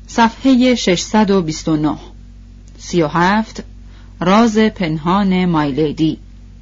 صفحه 629 37 راز پنهان مایلیدی.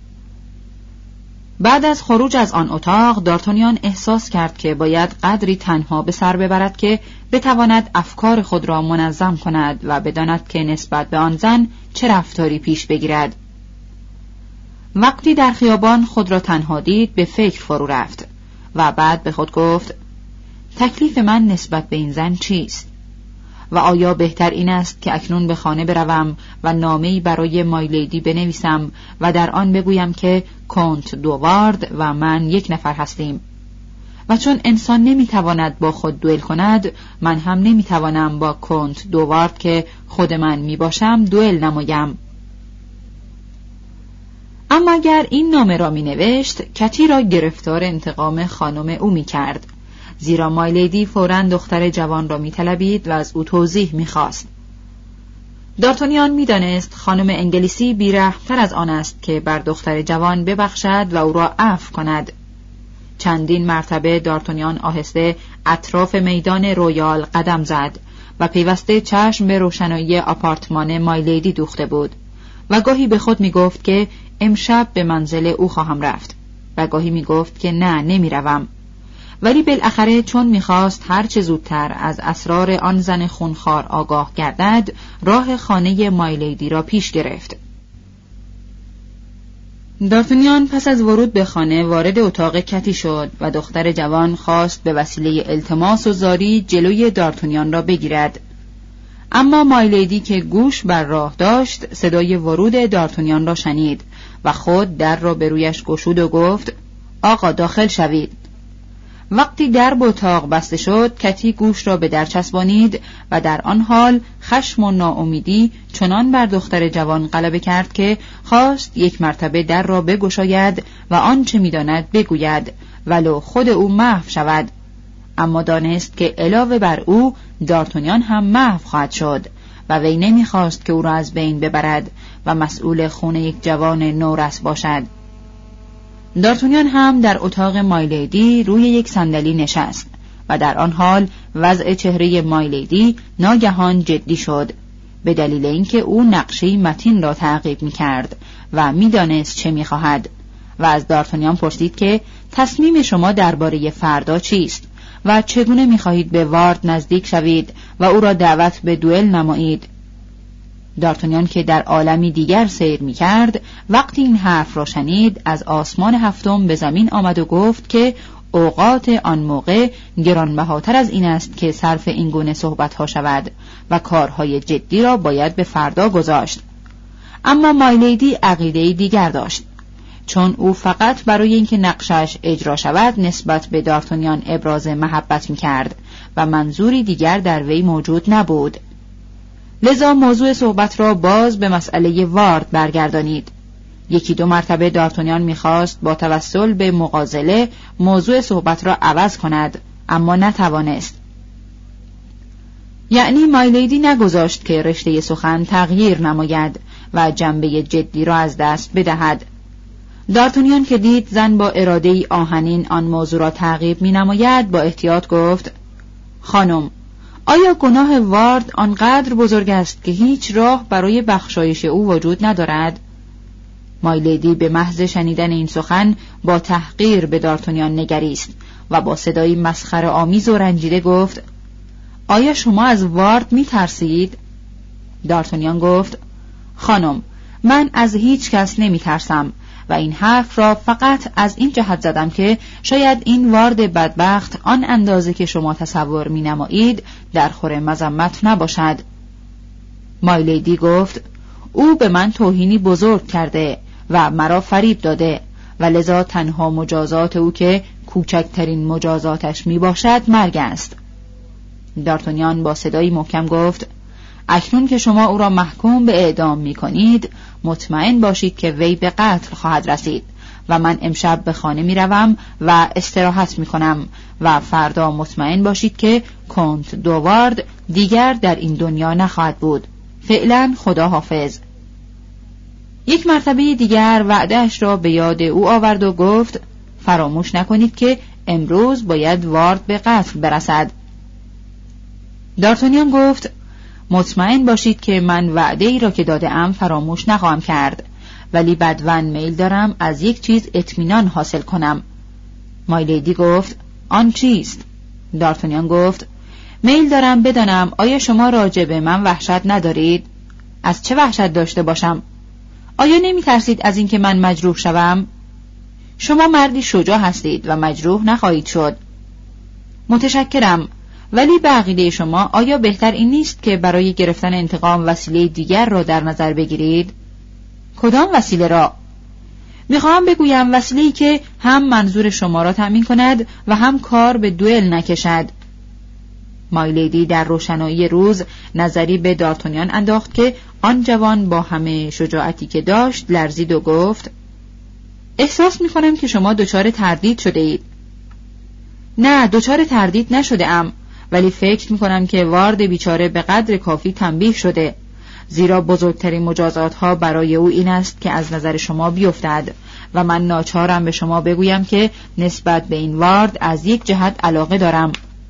بعد از خروج از آن اتاق دارتانیان احساس کرد که باید قدری تنها به سر ببرد که بتواند افکار خود را منظم کند و بداند که نسبت به آن زن چه رفتاری پیش بگیرد. وقتی در خیابان خود را تنها دید به فکر فرو رفت و بعد به خود گفت تکلیف من نسبت به این زن چیست؟ و آیا بهتر این است که اکنون به خانه بروم و نامه‌ای برای مایلیدی بنویسم و در آن بگویم که کنت دووارد و من یک نفر هستیم و چون انسان نمیتواند با خود دوئل کند، من هم نمیتوانم با کنت دووارد که خود من میباشم دوئل نمایم. اما اگر این نامه را مینوشت، کتی را گرفتار انتقام خانم او میکرد، زیرا مایلیدی فوراً دختر جوان را میطلبید و از او توضیح میخواست. دارتانیان میدانست خانم انگلیسی بی‌رحم‌تر از آن است که بر دختر جوان ببخشد و او را عفو کند. چندین مرتبه دارتانیان آهسته اطراف میدان رویال قدم زد و پیوسته چشم به روشنایی آپارتمان مایلیدی دوخته بود و گاهی به خود میگفت که امشب به منزل او خواهم رفت و گاهی میگفت که نه نمیروم. ولی بالاخره چون میخواست هر چه زودتر از اسرار آن زن خونخوار آگاه گردد، راه خانه مایلیدی را پیش گرفت. دارتانیان پس از ورود به خانه وارد اتاق کتی شد و دختر جوان خواست به وسیله التماس و زاری جلوی دارتانیان را بگیرد. اما مایلیدی که گوش بر راه داشت صدای ورود دارتانیان را شنید و خود در را به رویش گشود و گفت آقا داخل شوید. وقتی در اتاق بسته شد، کتی گوش را به در چسبانید و در آن حال خشم و ناامیدی چنان بر دختر جوان غلبه کرد که خواست یک مرتبه در را بگشاید و آنچه می‌داند بگوید ولو خود او محو شود. اما دانست که علاوه بر او دارتانیان هم محو خواهد شد و وی نمی‌خواست که او را از بین ببرد و مسئول خون یک جوان نورس باشد. دارتانیان هم در اتاق مایلیدی روی یک صندلی نشست و در آن حال وضع چهره مایلیدی ناگهان جدی شد، به دلیل اینکه او نقشه متین را تعقیب می‌کرد و می‌دانست چه می‌خواهد و از دارتانیان پرسید که تصمیم شما درباره فردا چیست و چگونه می‌خواهید به وارد نزدیک شوید و او را دعوت به دوئل نمایید. دارتانیان که در عالمی دیگر سیر می‌کرد، وقتی این حرف را شنید از آسمان هفتم به زمین آمد و گفت که اوقات آن موقع گرانبهاتر از این است که صرف این گونه صحبت‌ها شود و کارهای جدی را باید به فردا گذاشت. اما مایلیدی عقیده‌ای دیگر داشت، چون او فقط برای اینکه نقشش اجرا شود نسبت به دارتانیان ابراز محبت می‌کرد و منظوری دیگر در وی موجود نبود. لذا موضوع صحبت را باز به مسئله وارد برگردانید. یکی دو مرتبه دارتانیان می‌خواست با توسل به مغازله موضوع صحبت را عوض کند، اما نتوانست. یعنی مایلیدی نگذاشت که رشته سخن تغییر نماید و جنبه جدی را از دست بدهد. دارتانیان که دید زن با اراده‌ای آهنین آن موضوع را تعقیب می‌نماید، با احتیاط گفت خانم، آیا گناه وارد آنقدر بزرگ است که هیچ راه برای بخشایش او وجود ندارد؟ مایلیدی به محض شنیدن این سخن با تحقیر به دارتانیان نگریست و با صدایی مسخره آمیز و رنجیده گفت آیا شما از وارد می ترسید؟ دارتانیان گفت خانم، من از هیچ کس نمی ترسم و این حرف را فقط از این جهت زدم که شاید این وارد بدبخت آن اندازه که شما تصور می نمایید در خور مذمت نباشد. مایلیدی گفت او به من توهینی بزرگ کرده و مرا فریب داده و لذا تنها مجازات او که کوچکترین مجازاتش می باشد مرگ است. دارتانیان با صدایی محکم گفت اکنون که شما او را محکوم به اعدام می کنید، مطمئن باشید که وی به قتل خواهد رسید و من امشب به خانه می روم و استراحت می کنم و فردا مطمئن باشید که کنت دووارد دیگر در این دنیا نخواهد بود. فعلا خدا حافظ. یک مرتبه دیگر وعدهش را به یاد او آورد و گفت فراموش نکنید که امروز باید وارد به قتل برسد. دارتونیان گفت مطمئن باشید که من وعده ای را که داده‌ام فراموش نخواهم کرد، ولی بدون میل دارم از یک چیز اطمینان حاصل کنم. مایلیدی گفت آن چیست؟ دارتونیان گفت میل دارم بدانم آیا شما راجع به من وحشت ندارید؟ از چه وحشت داشته باشم؟ آیا نمی ترسید از اینکه من مجروح شوم؟ شما مردی شجاع هستید و مجروح نخواهید شد. متشکرم، ولی به عقیده شما آیا بهتر این نیست که برای گرفتن انتقام وسیله دیگر را در نظر بگیرید؟ کدام وسیله را؟ میخواهم بگویم وسیله‌ای که هم منظور شما را تأمین کند و هم کار به دوئل نکشد. مایلیدی در روشنایی روز نظری به دارتونیان انداخت که آن جوان با همه شجاعتی که داشت لرزید و گفت احساس می‌کنم که شما دچار تردید شده اید. نه، دچار تردید نشده ام، ولی فکر می‌کنم که وارد بیچاره به قدر کافی تنبیه شده، زیرا بزرگترین مجازات‌ها برای او این است که از نظر شما بیفتد و من ناچارم به شما بگویم که نسبت به این وارد از یک جهت علاقه دارم.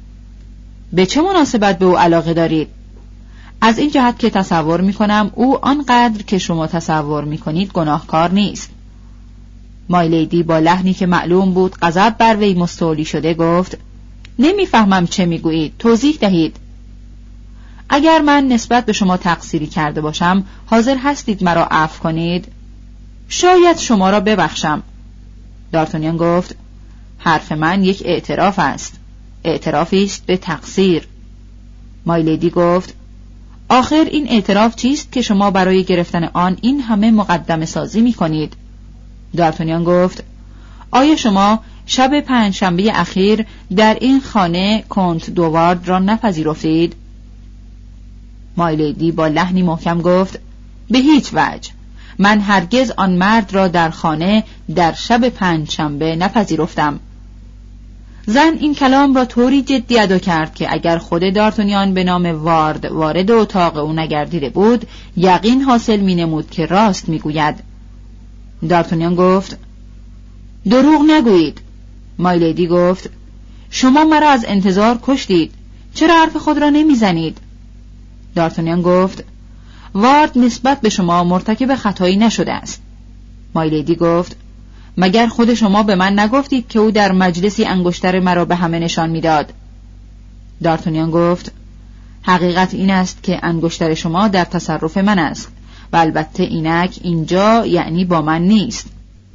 به چه مناسبت به او علاقه دارید؟ از این جهت که تصور می‌کنم او آنقدر که شما تصور می‌کنید گناهکار نیست. مایلیدی با لحنی که معلوم بود غضب بر وی مستولی شده گفت نمی‌فهمم چه می‌گویید، توضیح دهید. اگر من نسبت به شما تقصیری کرده باشم حاضر هستید مرا عفو کنید؟ شاید شما را ببخشم. دارتونیان گفت حرف من یک اعتراف است، اعترافی است به تقصیر. مایلیدی گفت آخر این اعتراف چیست که شما برای گرفتن آن این همه مقدمه سازی می کنید؟ دارتونیان گفت آیا شما شب پنجشنبه اخیر در این خانه کنت دووارد را نپذیرفتید؟ مایلیدی با لحنی محکم گفت به هیچ وجه، من هرگز آن مرد را در خانه در شب پنجشنبه نپذیرفتم. زن این کلام را طوری جدی ادا کرد که اگر خود دارتونیان به نام وارد اتاق او نگردیده بود یقین حاصل می نمود که راست می گوید. دارتونیان گفت دروغ نگویید. مایلیدی گفت شما مرا از انتظار کشتید، چرا حرف خود را نمی زنید؟ دارتونیان گفت وارد نسبت به شما مرتکب خطایی نشده است. مایلیدی گفت مگر خود شما به من نگفتید که او در مجلسی انگشتر مرا به همه نشان میداد؟ دارتونیان گفت حقیقت این است که انگشتر شما در تصرف من است و البته اینک اینجا یعنی با من نیست.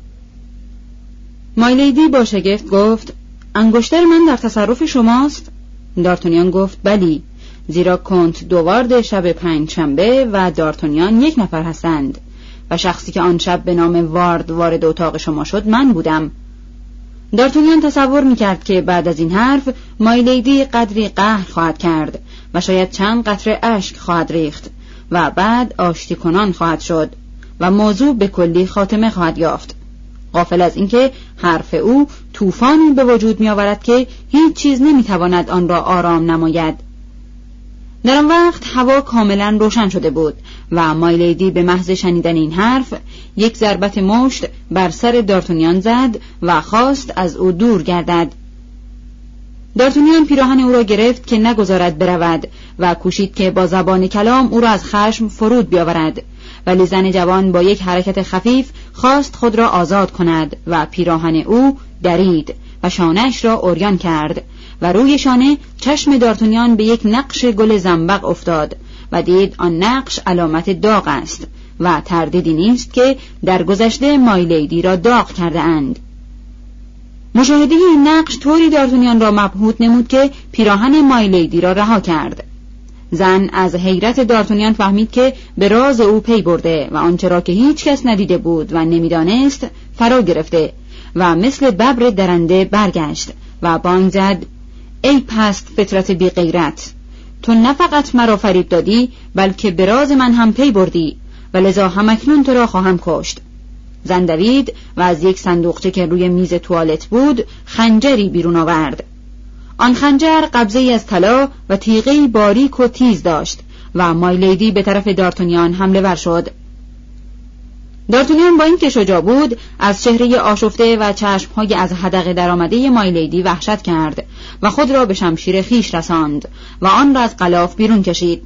مایلیدی با شگفت گفت انگشتر من در تصرف شماست؟ دارتونیان گفت بلی، زیرا کنت دووارد شب پنجشنبه و دارتونیان یک نفر هستند و شخصی که آن شب به نام وارد اتاق شما شد من بودم. دارتونیان تصور میکرد که بعد از این حرف مایلیدی قدری قهر خواهد کرد و شاید چند قطره اشک خواهد ریخت و بعد آشتی کنان خواهد شد و موضوع به کلی خاتمه خواهد یافت، غافل از اینکه حرف او طوفانی به وجود میآورد که هیچ چیز نمیتواند آن را آرام نماید. در آن وقت هوا کاملا روشن شده بود و مایلیدی به محض شنیدن این حرف یک ضربت مشت بر سر دارتونیان زد و خواست از او دور گردد. دارتونیان پیراهن او را گرفت که نگذارد برود و کوشید که با زبان کلام او را از خشم فرود بیاورد، ولی زن جوان با یک حرکت خفیف خواست خود را آزاد کند و پیراهن او درید و شانه‌اش را عریان کرد و روی شانه چشم دارتونیان به یک نقش گل زنبق افتاد و دید آن نقش علامت داغ است و تردیدی نیست که در گذشته مایلیدی را داغ کرده اند. مشاهده این نقش طوری دارتونیان را مبهوت نمود که پیراهن مایلیدی را رها کرد. زن از حیرت دارتونیان فهمید که به راز او پی برده و آنچه را که هیچ کس ندیده بود و نمیدانست فرا گرفته و مثل ببر درنده برگشت و بانگ زد ای پست فطرت بی غیرت، تو نه فقط مرا فریب دادی بلکه به راز من هم پی بردی و لذا همکنون تو را خواهم کشت. زن دوید و از یک صندوقچه که روی میز توالت بود خنجری بیرون آورد. آن خنجر قبضه‌ای از طلا و تیغه‌ای باریک و تیز داشت و مایلیدی به طرف دارتونیان حمله ور شد. دارتونیان با اینکه شجاع بود از چهره آشفته و چشم‌های از حدقه درآمده مایلیدی وحشت کرد و خود را به شمشیر خیش رساند و آن را از غلاف بیرون کشید.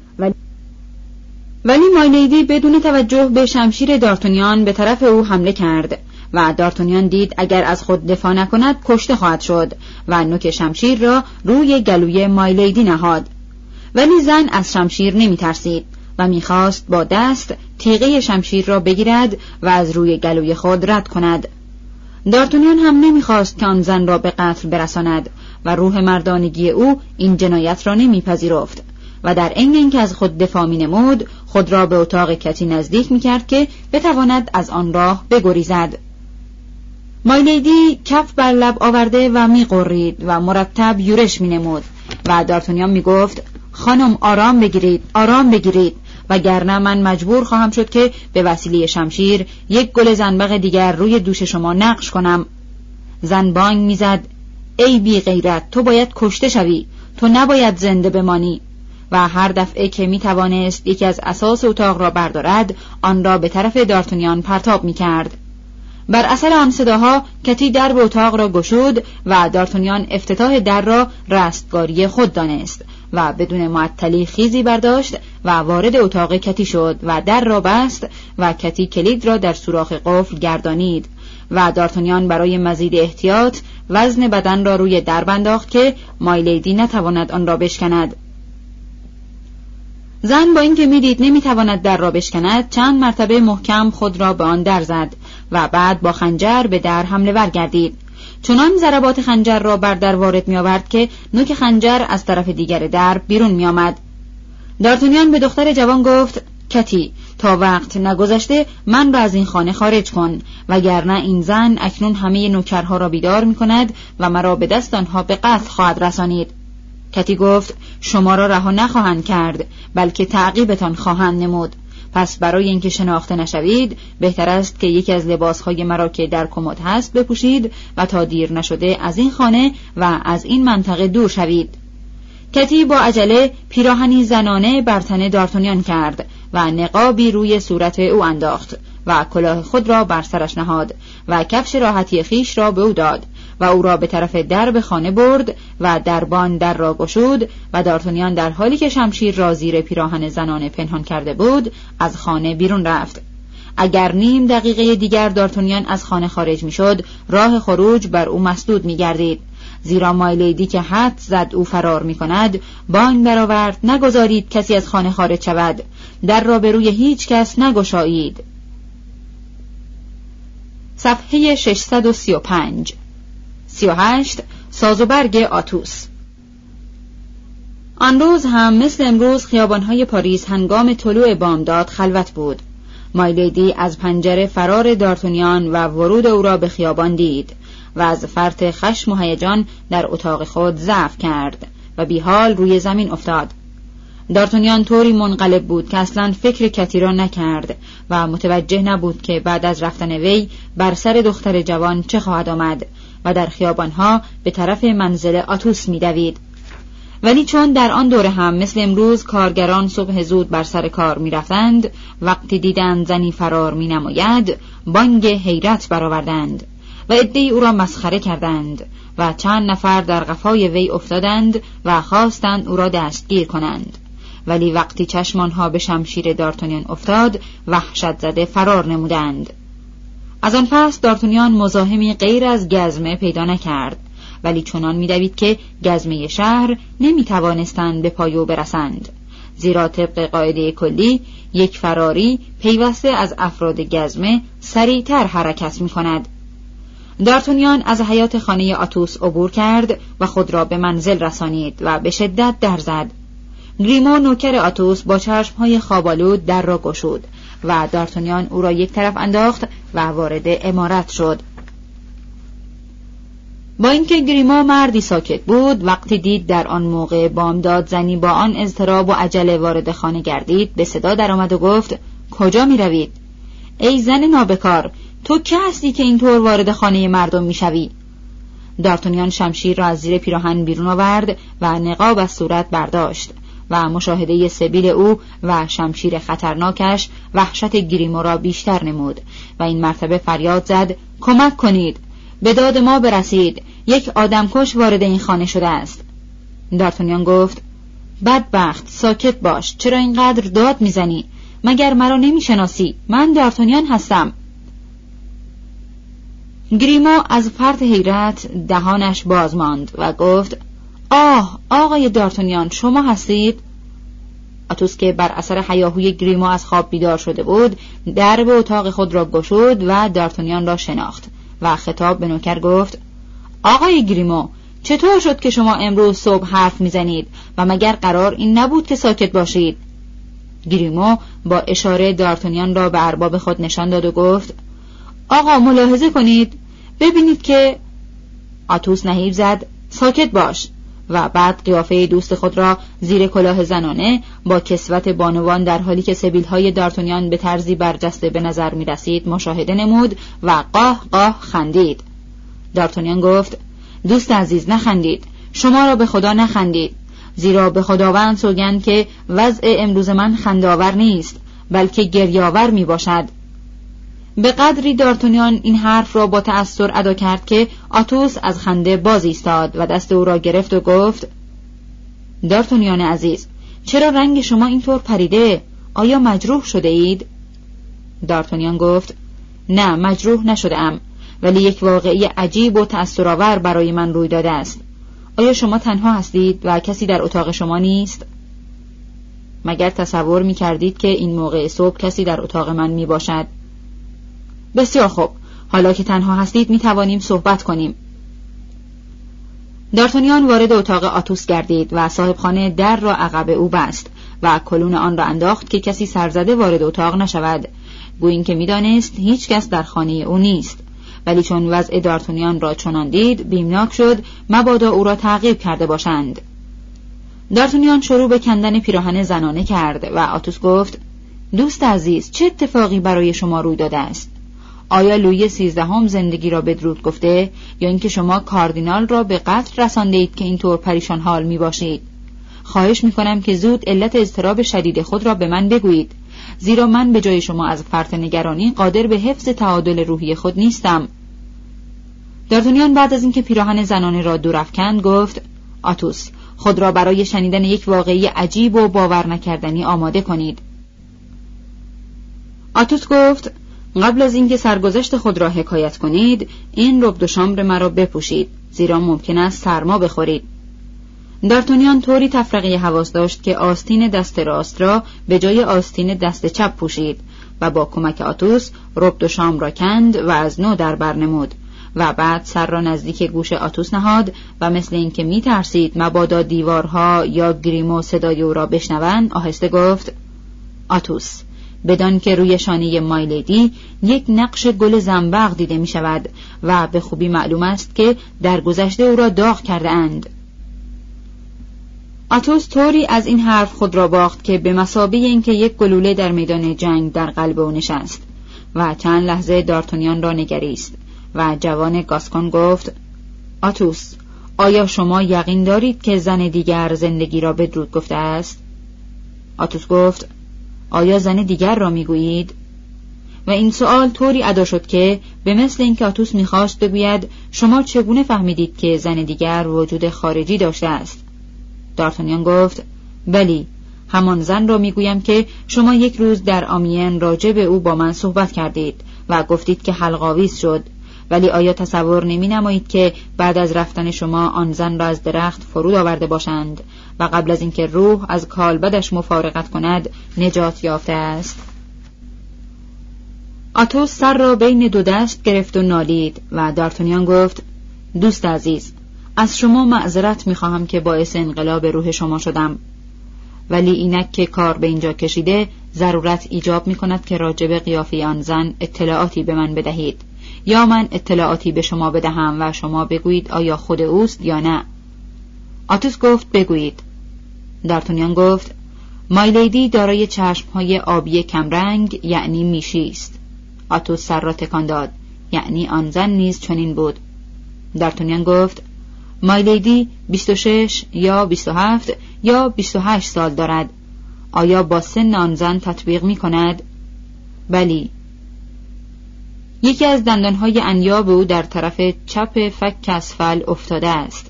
ولی مایلیدی بدون توجه به شمشیر دارتونیان به طرف او حمله کرد و دارتونیان دید اگر از خود دفاع نکند کشته خواهد شد و نوک شمشیر را روی گلوی مایلیدی نهاد. ولی زن از شمشیر نمی ترسید و می‌خواست با دست تیغه شمشیر را بگیرد و از روی گلوی خود رد کند. دارتونیان هم نمی‌خواست که آن زن را به قتل برساند و روح مردانگی او این جنایت را نمی‌پذیرفت و در عین اینکه از خود دفاع می‌نمود خود را به اتاق کتی نزدیک می‌کرد که بتواند از آن راه بگریزد. مایلیدی کف بر لب آورده و می‌غرید و مرتب یورش می‌نمود و دارتونیان می‌گفت: خانم آرام بگیرید، آرام بگیرید، وگرنه من مجبور خواهم شد که به وسیله شمشیر یک گل زنبق دیگر روی دوش شما نقش کنم. زن بانگ میزد: ای بی غیرت، تو باید کشته شوی، تو نباید زنده بمانی. و هر دفعه که می توانست یکی از اساس اتاق را بردارد آن را به طرف دارتونیان پرتاب می کرد. بر اثر آن صداها کتی در به اتاق را گشود و دارتونیان افتتاح در را رستگاری خود دانست و بدون معطلی خیزی برداشت و وارد اتاق کتی شد و در را بست و کتی کلید را در سوراخ قفل گردانید و دارتونیان برای مزید احتیاط وزن بدن را روی درب انداخت که مایلیدی نتواند آن را بشکند. زن با اینکه میدید نمیتواند در را بشکند چند مرتبه محکم خود را به آن در زد و بعد با خنجر به در حمله ور گردید. چنان ضربات خنجر را بر در وارد می آورد که نوک خنجر از طرف دیگر در بیرون می آمد. دارتونیان به دختر جوان گفت: کتی، تا وقت نگذشته من را از این خانه خارج کن، وگرنه این زن اکنون همه نوکرها را بیدار می کند و مرا به دست آنها به قتل خواهد رسانید. کتی گفت: شما را رها نخواهند کرد، بلکه تعقیبتان خواهند نمود. پس برای اینکه شناخته نشوید بهتر است که یکی از لباسهای مرا که در کمد هست بپوشید و تا دیر نشده از این خانه و از این منطقه دور شوید. کتی با عجله پیراهنی زنانه بر تن دارتونیان کرد و نقابی روی صورت او انداخت و کلاه خود را بر سرش نهاد و کفش راحتی خیش را به او داد و او را به طرف درب خانه برد و دربان در را گشود و دارتونیان در حالی که شمشیر را زیر پیراهن زنانه پنهان کرده بود از خانه بیرون رفت. اگر نیم دقیقه دیگر دارتونیان از خانه خارج میشد راه خروج بر او مسدود میگردید، زیرا مایلیدی که حد زد او فرار میکند بانگ برآورد: نگذارید کسی از خانه خارج شود، در را به روی هیچ کس نگشایید. صفحه 635 38 ساز و برگ آتوس. آن روز هم مثل امروز خیابان‌های پاریس هنگام طلوع بامداد خلوت بود. مایلیدی از پنجره فرار دارتونیان و ورود او را به خیابان دید و از فرط خشم و هیجان در اتاق خود ضعف کرد و بیحال روی زمین افتاد. دارتونیان طوری منقلب بود که اصلاً فکر کتی را نکرد و متوجه نبود که بعد از رفتن وی بر سر دختر جوان چه خواهد آمد و در خیابانها به طرف منزل آتوس می‌دوید. ولی چون در آن دوره هم مثل امروز کارگران صبح زود بر سر کار می‌رفتند، وقتی دیدند زنی فرار می‌نماید بانگ حیرت برآوردند و عده‌ای او را مسخره کردند و چند نفر در قفای وی افتادند و خواستند او را دستگیر کنند. ولی وقتی چشم آنها به شمشیر دارتونیان افتاد وحشت زده فرار نمودند. از آن پس دارتونیان مزاحمی غیر از گزمه پیدا نکرد، ولی چنان می‌دوید که گزمه شهر نمی‌توانستند به پایو برسند، زیرا طبق قاعده کلی یک فراری پیوسته از افراد گزمه سریعتر حرکت می‌کند. دارتونیان از حیاط خانه آتوس عبور کرد و خود را به منزل رسانید و به شدت در زد. گریمو نوکر آتوس با چشم‌های خواب‌آلود در را گشود و دارتونیان او را یک طرف انداخت و وارد عمارت شد. با اینکه گریمو مردی ساکت بود، وقتی دید در آن موقع بامداد زنی با آن اضطراب و عجله وارد خانه گردید به صدا درآمد و گفت: کجا می روید؟ ای زن نابکار، تو که هستی که اینطور وارد خانه مردم می شوی؟ دارتونیان شمشیر را از زیر پیراهن بیرون آورد و نقاب از صورت برداشت و مشاهده سبیل او و شمشیر خطرناکش وحشت گریمو را بیشتر نمود و این مرتبه فریاد زد: کمک کنید، به داد ما برسید، یک آدمکش وارد این خانه شده است. دارتانیان گفت: بدبخت، ساکت باش، چرا اینقدر داد میزنی؟ مگر مرا نمیشناسی؟ من دارتانیان هستم. گریمو از فرط حیرت دهانش باز ماند و گفت: آه، آقای دارتانیان، شما هستید؟ آتوس که بر اثر هیاهوی گریمو از خواب بیدار شده بود، درب اتاق خود را گشود و دارتانیان را شناخت و خطاب به نوکر گفت: آقای گریمو، چطور شد که شما امروز صبح حرف میزنید و مگر قرار این نبود که ساکت باشید؟ گریمو با اشاره دارتانیان را به ارباب خود نشان داد و گفت: آقا ملاحظه کنید، ببینید که... آتوس نهیب زد: ساکت باش، و بعد قیافه دوست خود را زیر کلاه زنانه با کسوت بانوان در حالی که سبیل‌های دارتانیان به طرزی برجسته به نظر می رسید مشاهده نمود و قاه قاه خندید. دارتانیان گفت: دوست عزیز، نخندید، شما را به خدا نخندید، زیرا به خداوند سوگند که وضع امروز من خنده‌آور نیست بلکه گریه‌آور می باشد. به قدری دارتانیان این حرف را با تأثر ادا کرد که آتوس از خنده باز ایستاد و دست او را گرفت و گفت: دارتانیان عزیز، چرا رنگ شما اینطور پریده؟ آیا مجروح شده اید؟ دارتانیان گفت: نه، مجروح نشده ام، ولی یک واقعه عجیب و تأثرآور برای من روی داده است. آیا شما تنها هستید و کسی در اتاق شما نیست؟ مگر تصور می کردید که این موقع صبح کسی در اتاق من می باشد؟ بسیار خوب، حالا که تنها هستید می توانیم صحبت کنیم. دارتانیان وارد اتاق آتوس گردید و صاحبخانه در را عقب او بست و کلون آن را انداخت که کسی سرزده وارد اتاق نشود، گویی که می دانست هیچ کس در خانه او نیست، ولی چون وضع دارتانیان را چنان دید بیمناک شد مبادا او را تعقیب کرده باشند. دارتانیان شروع به کندن پیراهن زنانه کرد و آتوس گفت: دوست عزیز، چه اتفاقی برای شما روی داده است؟ آیا لویی 13 زندگی را بدرود گفته یا اینکه شما کاردینال را به قتل رسانده اید که اینطور پریشان حال می باشید؟ خواهش می کنم که زود علت اضطراب شدید خود را به من بگویید، زیرا من به جای شما از فرط نگرانی قادر به حفظ تعادل روحی خود نیستم. دارتانیان بعد از اینکه پیراهن زنانه را دور افکند گفت: آتوس، خود را برای شنیدن یک واقعه عجیب و باور نکردنی آماده کنید. آتوس گفت: قبل از اینکه سرگذشت خود را حکایت کنید، این رب دو شامبر مرا بپوشید، زیرا ممکن است سرما بخورید. دارتانیان طوری تفرقه حواس داشت که آستین دست راست را به جای آستین دست چپ پوشید و با کمک آتوس رب دو شامبر را کند و از نو در بر نمود و بعد سر را نزدیک گوش آتوس نهاد و مثل اینکه می ترسید مبادا دیوارها یا گریمو صدای او را بشنوند آهسته گفت: آتوس، بدان که روی شانه مایلیدی یک نقش گل زنبق دیده می شود و به خوبی معلوم است که در گذشته او را داغ کرده اند. آتوس طوری از این حرف خود را باخت که به مثابه اینکه یک گلوله در میدان جنگ در قلب او نشست و چند لحظه دارتانیان را نگریست و جوان گاسکون گفت: آتوس، آیا شما یقین دارید که زن دیگر زندگی را بدرود گفته است؟ آتوس گفت: آیا زن دیگر را میگویید؟ و این سؤال طوری ادا شد که به مثل اینکه آتوس میخواست بگوید شما چگونه فهمیدید که زن دیگر وجود خارجی داشته است؟ دارتانیان گفت: بلی، همان زن را میگویم که شما یک روز در آمین راجع به او با من صحبت کردید و گفتید که حلق‌آویز شد، ولی آیا تصور نمی نمایید که بعد از رفتن شما آن زن را از درخت فرود آورده باشند و قبل از اینکه روح از کالبدش مفارقت کند نجات یافته است؟ آتوس سر را بین دو دست گرفت و نالید و دارتانیان گفت: دوست عزیز، از شما معذرت می‌خواهم که باعث انقلاب روح شما شدم، ولی اینک که کار به اینجا کشیده ضرورت ایجاب می‌کند که راجب قیافه آن زن اطلاعاتی به من بدهید یا من اطلاعاتی به شما بدهم و شما بگویید آیا خود اوست یا نه. آتوس گفت: بگویید. دارتانیان گفت: مایلیدی دارای چشم‌های آبی کمرنگ، یعنی میشی است. آتوس سر را تکان داد: یعنی آن زن نیز چنین بود. دارتانیان گفت: مایلیدی 26 یا 27 یا 28 سال دارد. آیا با سن آن زن تطبیق می کند؟ بلی. یکی از دندانهای انیاب او در طرف چپ فک اسفل افتاده است.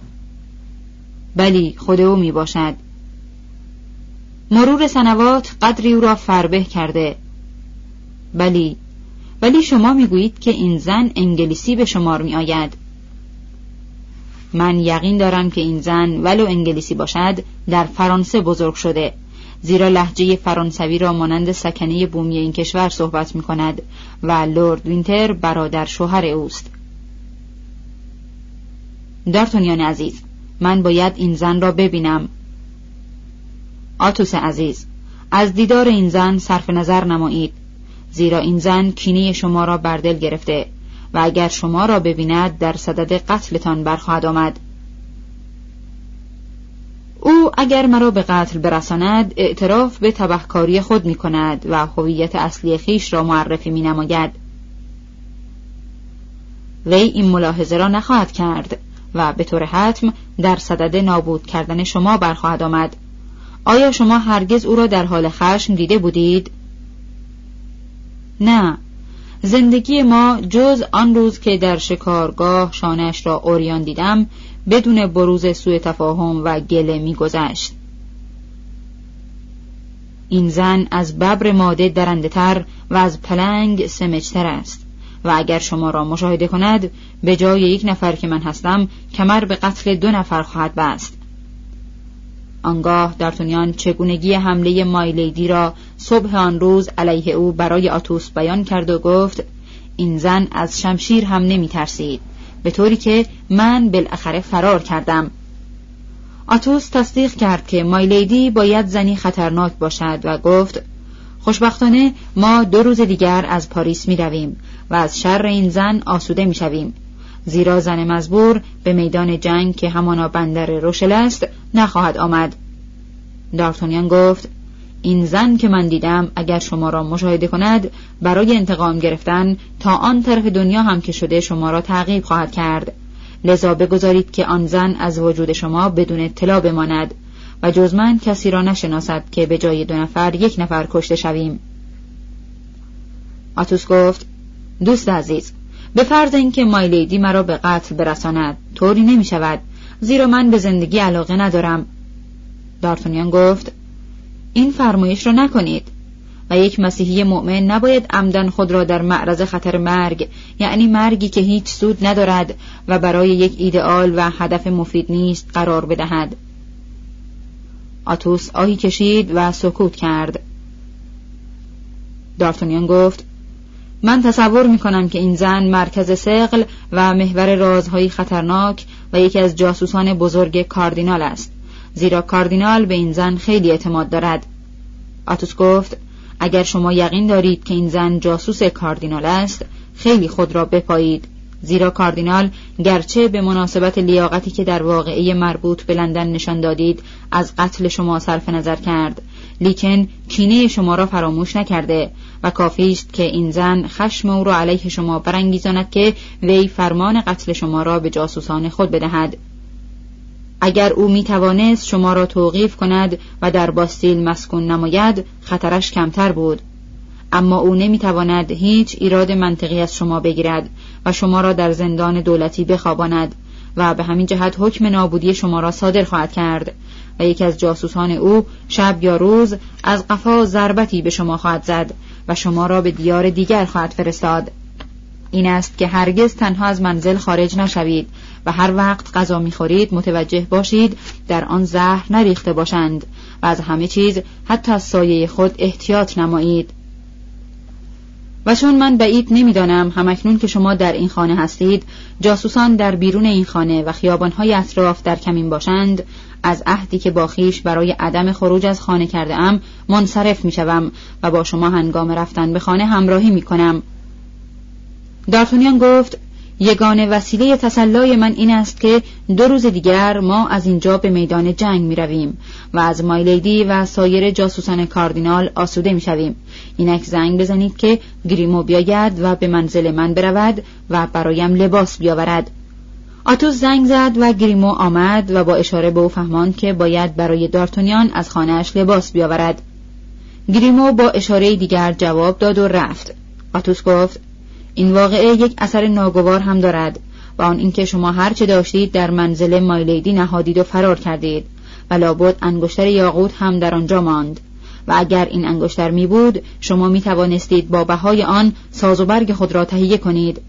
بلی، خود او می باشد. مرور سنوات قدری او را فربه کرده. بلی، ولی شما می گویید که این زن انگلیسی به شمار می آید. من یقین دارم که این زن ولو انگلیسی باشد در فرانسه بزرگ شده، زیرا لهجه فرانسوی را مانند سکنه بومی این کشور صحبت می کند و لورد وینتر برادر شوهر اوست. دارتونیان عزیز، من باید این زن را ببینم. آتوس عزیز، از دیدار این زن صرف نظر نمایید، زیرا این زن کینه شما را بر دل گرفته و اگر شما را ببیند در صدد قتلتان برخواهد آمد. او اگر مرا به قتل برساند اعتراف به تبهکاری خود می کند و هویت اصلی خیش را معرفی می نماید. وی این ملاحظه را نخواهد کرد و به طور حتم در صدد نابود کردن شما برخواهد آمد. آیا شما هرگز او را در حال خشم دیده بودید؟ نه، زندگی ما جز آن روز که در شکارگاه شانه‌اش را عریان دیدم بدون بروز سوء تفاهم و گله می‌گذشت. این زن از ببر ماده درنده‌تر و از پلنگ سمج‌تر است و اگر شما را مشاهده کند به جای 1 نفر که من هستم کمر به قتل 2 نفر خواهد بست. آنگاه دارتونیان چگونگی حمله مایلیدی را صبح آن روز علیه او برای آتوس بیان کرد و گفت این زن از شمشیر هم نمی ترسید، به طوری که من بالاخره فرار کردم. آتوس تصدیق کرد که مایلیدی باید زنی خطرناک باشد و گفت خوشبختانه ما 2 روز دیگر از پاریس می رویم و از شر این زن آسوده می شویم، زیرا زن مزبور به میدان جنگ که همانا بندر روشل است نخواهد آمد. دارتونیان گفت این زن که من دیدم اگر شما را مشاهده کند برای انتقام گرفتن تا آن طرف دنیا هم که شده شما را تعقیب خواهد کرد، لذا بگذارید که آن زن از وجود شما بدون اطلاع بماند و جز من کسی را نشناسد که به جای 2 نفر 1 نفر کشته شویم. آتوس گفت دوست عزیز، به فرض اینکه مایلیدی مرا به قتل برساند طوری نمی شود، زیرا من به زندگی علاقه ندارم. دارتونیان گفت این فرمایش را نکنید و یک مسیحی مؤمن نباید عمدن خود را در معرض خطر مرگ، یعنی مرگی که هیچ سود ندارد و برای یک ایدئال و هدف مفید نیست قرار بدهد. آتوس آهی کشید و سکوت کرد. دارتونیان گفت من تصور می‌کنم که این زن مرکز ثقل و محور رازهای خطرناک و یکی از جاسوسان بزرگ کاردینال است، زیرا کاردینال به این زن خیلی اعتماد دارد. آتوس گفت اگر شما یقین دارید که این زن جاسوس کاردینال است خیلی خود را بپایید، زیرا کاردینال گرچه به مناسبت لیاقتی که در واقعه مربوط به لندن نشان دادید از قتل شما صرف نظر کرد، لیکن کینه شما را فراموش نکرده و کافی است که این زن خشم او را علیه شما برانگیزاند که وی فرمان قتل شما را به جاسوسان خود بدهد. اگر او می توانست شما را توقیف کند و در باستیل مسکون نماید خطرش کمتر بود، اما او نمی تواند هیچ ایراد منطقی از شما بگیرد و شما را در زندان دولتی بخواباند و به همین جهت حکم نابودی شما را صادر خواهد کرد و یکی از جاسوسان او شب یا روز از قفا ضربتی به شما خواهد زد و شما را به دیار دیگر خواهد فرستاد. این است که هرگز تنها از منزل خارج نشوید و هر وقت غذا می‌خورید متوجه باشید در آن زهر نریخته باشند و از همه چیز حتی از سایه خود احتیاط نمایید. و چون من بعید نمی‌دانم همکنون که شما در این خانه هستید جاسوسان در بیرون این خانه و خیابان‌های اطراف در کمین باشند، از عهدی که با خویش برای عدم خروج از خانه کرده ام منصرف می‌شوم و با شما هنگام رفتن به خانه همراهی می‌کنم. دارتونیان گفت یگانه وسیله تسلای من این است که 2 روز دیگر ما از اینجا به میدان جنگ می رویم و از مایلیدی و سایر جاسوسان کاردینال آسوده می شویم. اینک زنگ بزنید که گریمو بیاید و به منزل من برود و برایم لباس بیاورد. آتوس زنگ زد و گریمو آمد و با اشاره به او فهماند که باید برای دارتونیان از خانه‌اش لباس بیاورد. گریمو با اشاره دیگر جواب داد و رفت. آتوس گفت: این واقعه یک اثر ناگوار هم دارد و آن اینکه شما هر چه داشتید در منزل مایلیدی نهادید و فرار کردید و لابد انگشتر یاقوت هم در آنجا ماند و اگر این انگشتر می بود شما می توانستید با بهای آن ساز و برگ خود را تهیه کنید.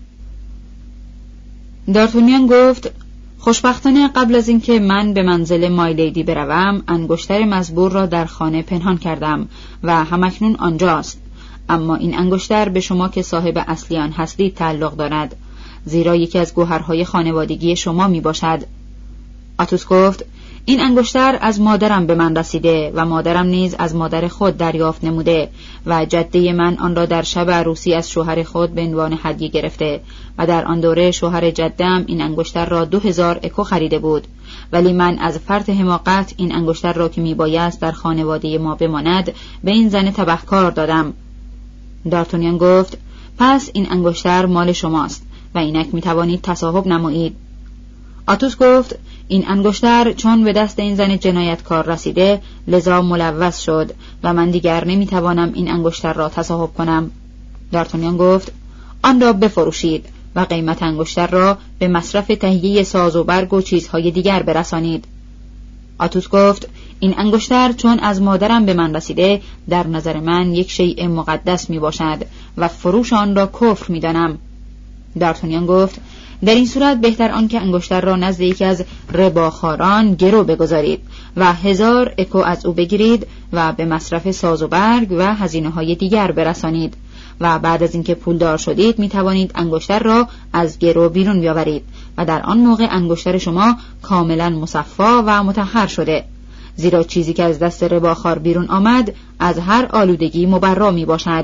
دارتونیان گفت: خوشبختانه قبل از اینکه من به منزل مایلیدی بروم انگشتر مزبور را در خانه پنهان کردم و همکنون آنجاست، اما این انگشتر به شما که صاحب اصلی آن هستید تعلق دارد، زیرا یکی از گوهرهای خانوادگی شما می باشد. آتوس گفت: این انگشتر از مادرم به من رسیده و مادرم نیز از مادر خود دریافت نموده و جده من آن را در شب عروسی از شوهر خود به عنوان هدیه گرفته و در آن دوره شوهر جدم این انگشتر را 2000 اکو خریده بود، ولی من از فرط حماقت این انگشتر را که میبایست در خانواده ما بماند به این زن تبهکار دادم. دارتونیان گفت: پس این انگشتر مال شماست و اینک میتوانید تصاحب نمایید. آتوس گفت: این انگشتر چون به دست این زن جنایتکار رسیده لذا ملوث شد و من دیگر نمیتوانم این انگشتر را تصاحب کنم. دارتونیان گفت: آن را بفروشید و قیمت انگشتر را به مصرف تهیه ساز و برگ و چیزهای دیگر برسانید. آتوس گفت: این انگشتر چون از مادرم به من رسیده در نظر من یک شیء مقدس می باشد و فروش آن را کفر می دانم. دارتونیان گفت: در این صورت بهتر آن که انگشتر را نزد یکی از رباخواران گرو بگذارید و 1000 اکو از او بگیرید و به مصرف ساز و برگ و هزینه‌های دیگر برسانید و بعد از اینکه پولدار شدید می توانید انگشتر را از گرو بیرون بیاورید و در آن موقع انگشتر شما کاملا مصفا و مطهر شده، زیرا چیزی که از دست رباخوار بیرون آمد از هر آلودگی مبرا می باشد.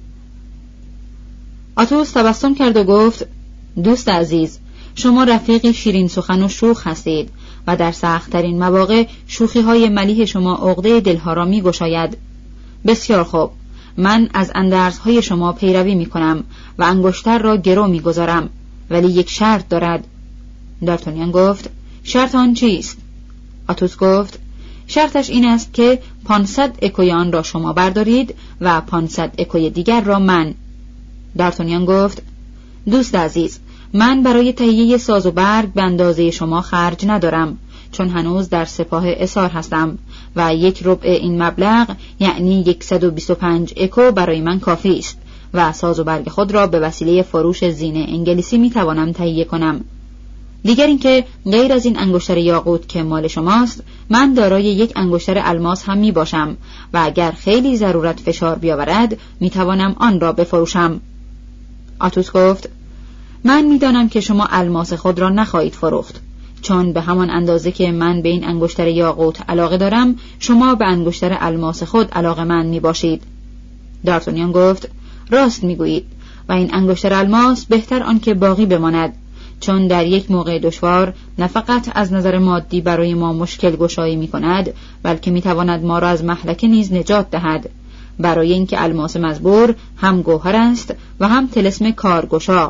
آتوس تبسم کرد و گفت: دوست عزیز، شما رفیقی شیرین سخن و شوخ هستید و در سخت‌ترین مواقع شوخی‌های ملیح شما عقده دلها را می‌گشاید. بسیار خوب، من از اندرزهای شما پیروی می‌کنم و انگشتر را گرو می‌گذارم، ولی یک شرط دارد. دارتونیان گفت: شرط آن چیست؟ آتوس گفت: شرطش این است که 500 اکوی آن را شما بردارید و 500 اکوی دیگر را من. دارتونیان گفت: دوست عزیز، من برای تهیه ساز و برگ به اندازه شما خرج ندارم، چون هنوز در سپاه اصار هستم و 1/4 این مبلغ یعنی 125 اکو برای من کافی است و ساز و برگ خود را به وسیله فروش زینه انگلیسی می توانم تهیه کنم. دیگر اینکه غیر از این انگشتر یاقوت که مال شماست، من دارای یک انگشتر الماس هم می باشم و اگر خیلی ضرورت فشار بیاورد می توانم آن را بفروشم. آتوس گفت: من میدانم که شما الماس خود را نخواهید فروخت، چون به همان اندازه که من به این انگشتر یاقوت علاقه دارم شما به انگشتر الماس خود علاقه من می باشید. دارتونیان گفت: راست میگویید و این انگشتر الماس بهتر آن که باقی بماند، چون در یک موقع دشوار نه فقط از نظر مادی برای ما مشکل گشایی می کند، بلکه می تواند ما را از مهلکه نیز نجات دهد، برای اینکه الماس مزبور هم گوهر است و هم طلسم کارگشا.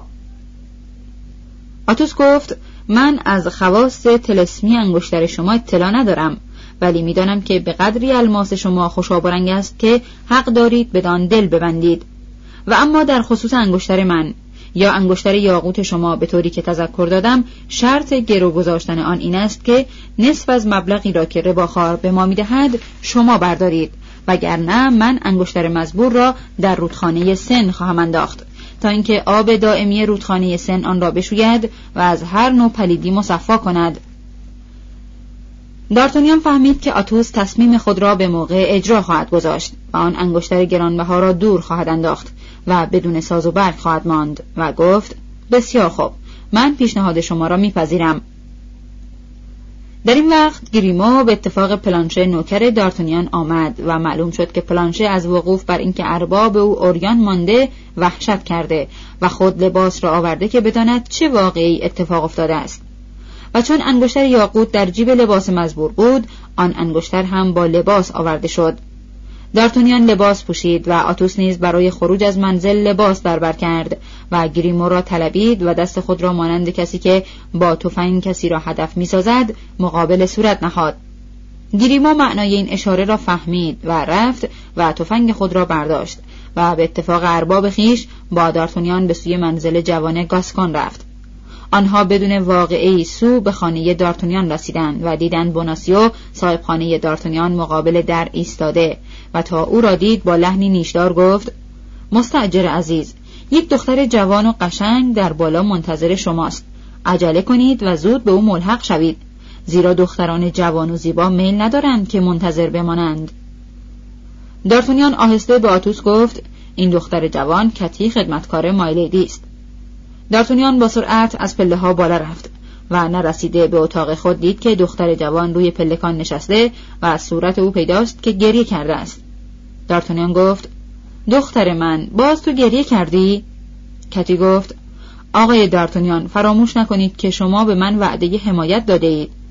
آتوس گفت: من از خواص طلسمی انگشتر شما اطلاع ندارم، ولی میدانم که به قدری الماس شما خوشابرنگ است که حق دارید بدان دل ببندید. و اما در خصوص انگشتر من یا انگشتر یاقوت شما به طوری که تذکر دادم، شرط گرو گذاشتن آن این است که نصف از مبلغی را که رباخوار به ما میدهد شما بردارید، وگرنه من انگشتر مزبور را در رودخانه سن خواهم انداخت تا اینکه آب دائمی رودخانه سن آن را بشوید و از هر نوع پلیدی مصفا کند. دارتونیان فهمید که آتوس تصمیم خود را به موقع اجرا خواهد گذاشت و آن انگشتر گرانبها را دور خواهد انداخت و بدون ساز و برگ خواهد ماند و گفت: بسیار خوب، من پیشنهاد شما را میپذیرم. در این وقت گریمو به اتفاق پلانشه نوکر دارتونیان آمد و معلوم شد که پلانشه از وقوف بر اینکه ارباب او عریان مانده وحشت کرده و خود لباس را آورده که بداند چه واقعی اتفاق افتاده است. و چون انگشتر یاقوت در جیب لباس مزبور بود، آن انگشتر هم با لباس آورده شد. دارتونیان لباس پوشید و آتوس نیز برای خروج از منزل لباس دربر کرد و گریمو را طلبید و دست خود را مانند کسی که با تفنگ کسی را هدف می‌سازد مقابل صورت نهاد. گریمو معنای این اشاره را فهمید و رفت و تفنگ خود را برداشت و به اتفاق ارباب خیش با دارتونیان به سوی منزل جوان گاسکون رفت. آنها بدون واقعه‌ای سو به خانه دارتونیان رسیدند و دیدند بوناسیو صاحب خانه دارتونیان مقابل در ایستاده و تا او را دید با لحنی نیشدار گفت: مستأجر عزیز، یک دختر جوان و قشنگ در بالا منتظر شماست. عجله کنید و زود به او ملحق شوید، زیرا دختران جوان و زیبا میل ندارند که منتظر بمانند. دارتونیان آهسته به آتوس گفت: این دختر جوان کتی خدمتکار مایلیدی است. دارتونیان با سرعت از پله ها بالا رفت و نرسیده به اتاق خود دید که دختر جوان روی پلکان نشسته و از صورت او پیداست که گریه کرده است. دارتونیان گفت: دختر من، باز تو گریه کردی؟ کتی گفت: آقای دارتونیان، فراموش نکنید که شما به من وعده حمایت داده اید.